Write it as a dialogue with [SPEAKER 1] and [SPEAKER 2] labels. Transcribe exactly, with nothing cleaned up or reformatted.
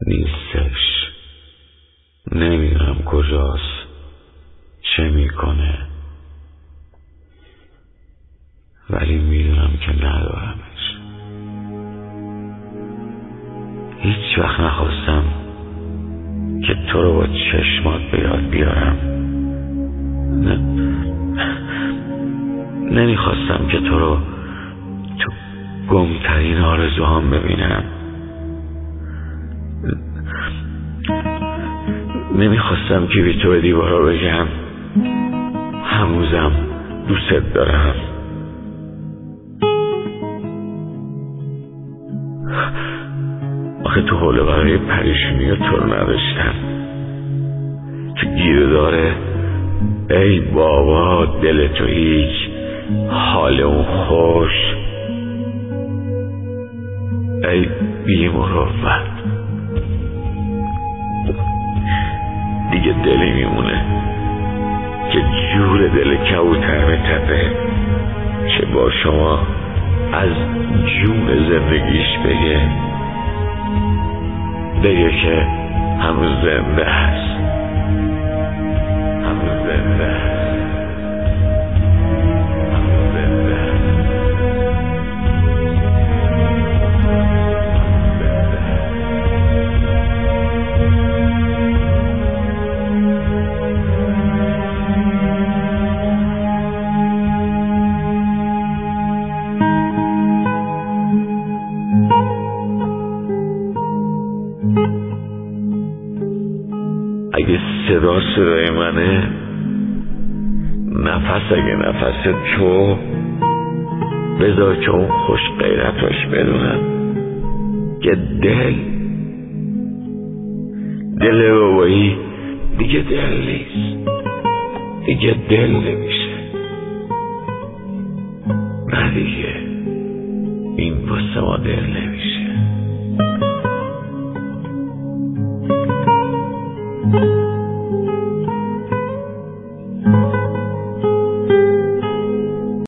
[SPEAKER 1] نیستش. نمیدونم کجاست، چه میکنه، ولی میدونم که ندارمش. هیچ وقت نخواستم که تو رو با چشمات به یاد بیارم. نه نمیخواستم که تو رو تو گمترین آرزوهام ببینم. نمیخواستم که بی تو به دیوارا بگم هنوزم دوست دارم. آخه تو حوله برای پریشونی تو رو نداشتم. تو گیره داره ای بابا دل تو هیچ، حال اون خوش، ای بی مروت. دیگه دلی میمونه که جور دل کبوتر بتپه، چه با شما از جون زندگیش بگه بگه که هنوز زنده هست، هنوز زنده هست، هنوز زنده هست. اگه صدا صدای منه، نفس اگه نفس تو، بذار که اون خوش غیرتاش بدونم که دل دل بابایی دیگه دل نیست، دیگه دل نمیشه. نه دیگه این واسه ما دل نمیشه.